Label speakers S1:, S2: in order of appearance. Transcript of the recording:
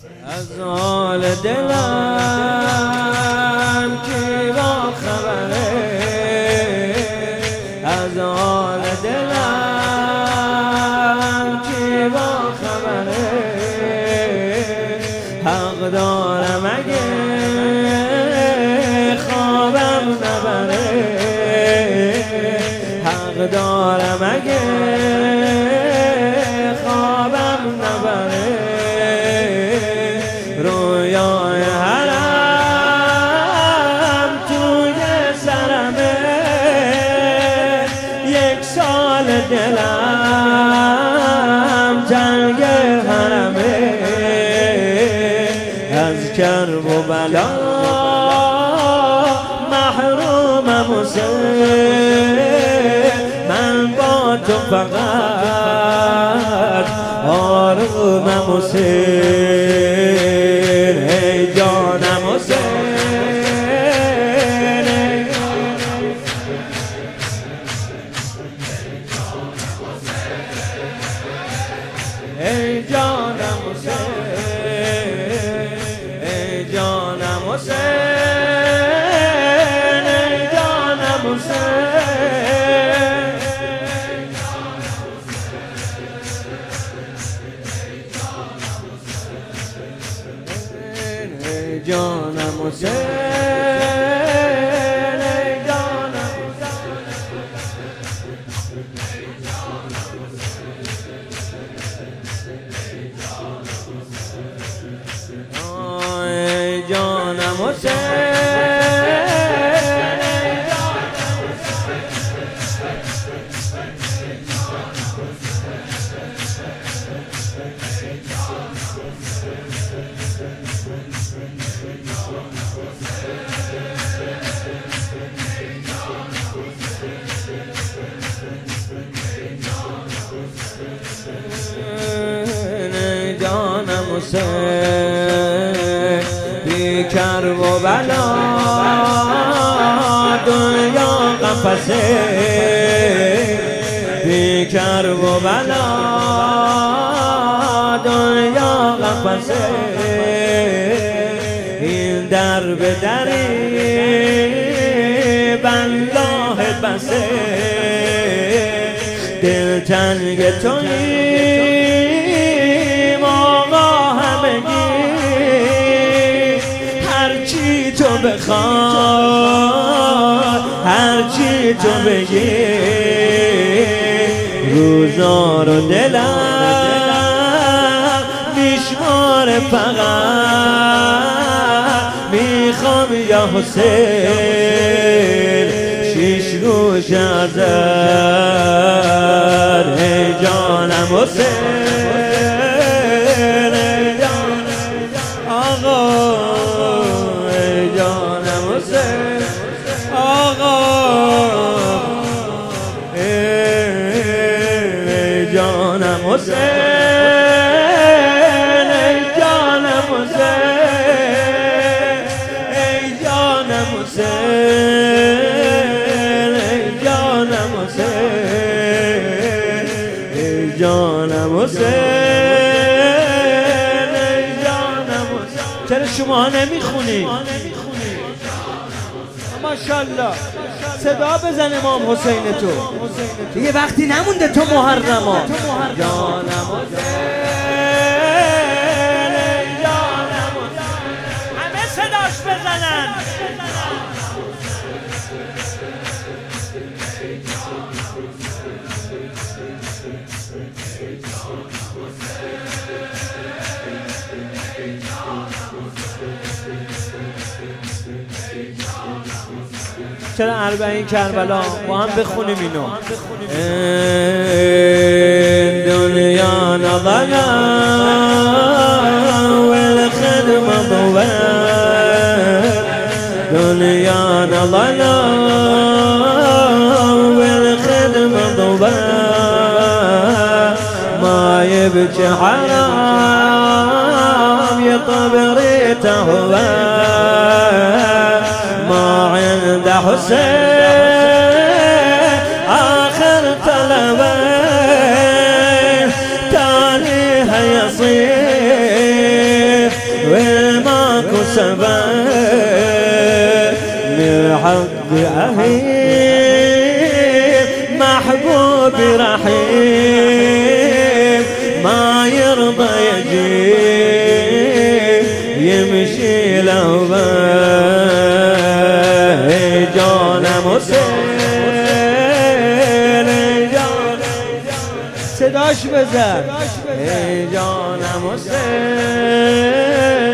S1: از حال دلم کی با خبره، از حال دلم کی با خبره. حق دارم اگه خوابم نبره، حق دارم اگه خوابم نبره. رویای حرم توی سرمه، یک سال دلم جنگ حرمه. از کرب و بلا محرومم حسین، من با تو فقط آرومم حسین. ای جانم حسین، ای جانم حسین، ای جانم حسین، ای جانم حسین. ای جانم حسین، ای جانم ای جانم حسین، بی کرب و بلا دنیا قفسه، بی کرب و بلا دنیا قفسه. این در به دری بنداه بسه، دلتنگ توییم آقا همگی، هرچی تو بخوای هرچی تو بگی. روزا رو دلم میشماره، فقط میخوام یا حسین شیش روش ازد. ای جانم حسین، ای جانم آقا، ای جانم حسین آقا، ای جانم حسین، ای جانم حسین، ای جانم حسین، ای جانم حسین، ای جانم حسین، ای جانم حسین. چرا شما نمیخونید؟ ماشاءالله صدا بزن امام حسین تو دیگه، وقتی نمونده تو محرما. جانم حسین، ای جانم حسین، همه صداش بزنن. چرا اربعین کربلا با هم بخونیم اینو؟ دنیا نظنا والخدمة ضوال، دنیا نظنا والخدمة ضوال. ما يبكي حرام يطبريته هو، ما عند حسين آخر طلبه تاليها يصير من حق أهيب محبوب رحيم ما يرضى يجي يمشي لو جانا حسین صداش بزن جانم حسین